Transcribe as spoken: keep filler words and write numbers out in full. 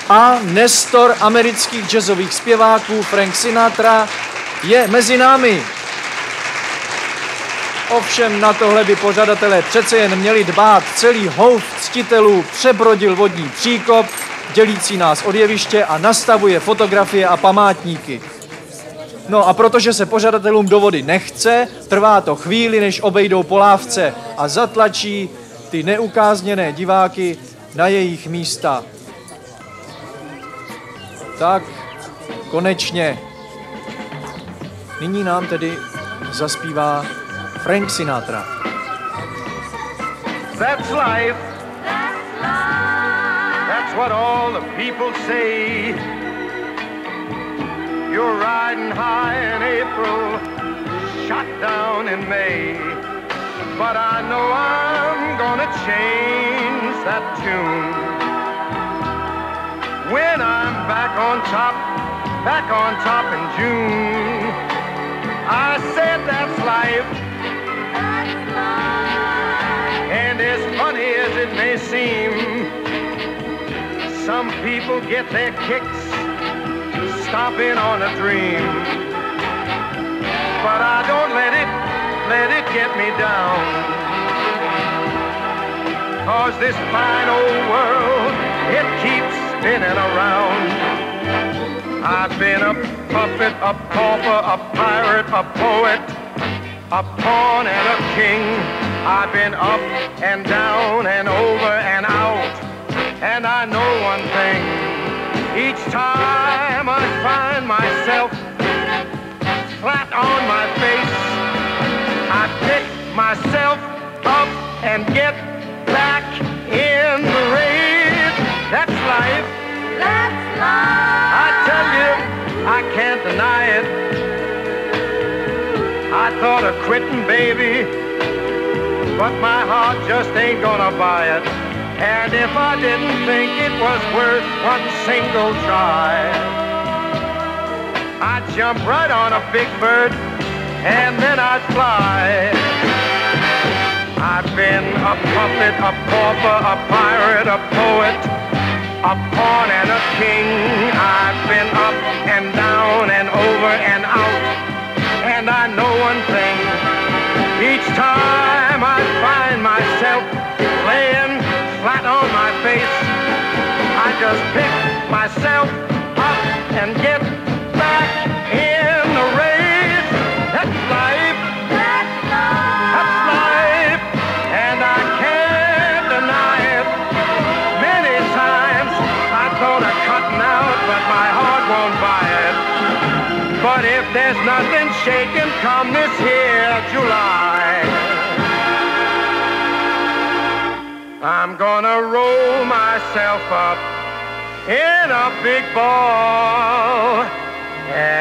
A nestor amerických jazzových zpěváků Frank Sinatra je mezi námi. Ovšem na tohle by pořadatelé přece jen měli dbát. Celý houf ctitelů přebrodil vodní příkop, dělící nás od jeviště a nastavuje fotografie a památníky. No a protože se pořadatelům do vody nechce, trvá to chvíli, než obejdou po lávce a zatlačí ty neukázněné diváky na jejich místa. Tak, konečně. Nyní nám tedy zaspívá Frank Sinatra. That's life. That's life. That's what all the people say. You're riding high in April, shot down in May. But I know I'm gonna change that tune. When I'm back on top, back on top in June. I said that's life. That's life. And as funny as it may seem, some people get their kicks stomping on a dream. But I don't let it, let it get me down. 'Cause this fine old world, it keeps spinning around. I've been a puppet, a pauper, a pirate, a poet, a pawn and a king. I've been up and down and over and out. And I know one thing, each time I find myself flat on my face, I pick myself up and get back in the race. That's life. That's life. I tell you, I can't deny it. I thought of quitting, baby, but my heart just ain't gonna buy it. And if I didn't think it was worth one single try, I'd jump right on a big bird and then I'd fly. I've been a puppet, a pauper, a pirate, a poet, a pawn and a king. I've been up and down and over and out. And I know one thing, each time I find myself laying flat on my face, I just pick myself up and get back in the race. That's life. That's life. That's life. And I can't deny it. Many times I thought of cutting out, but my heart won't buy it. But if there's nothing shaking come this here July, I'm gonna roll myself up in a big ball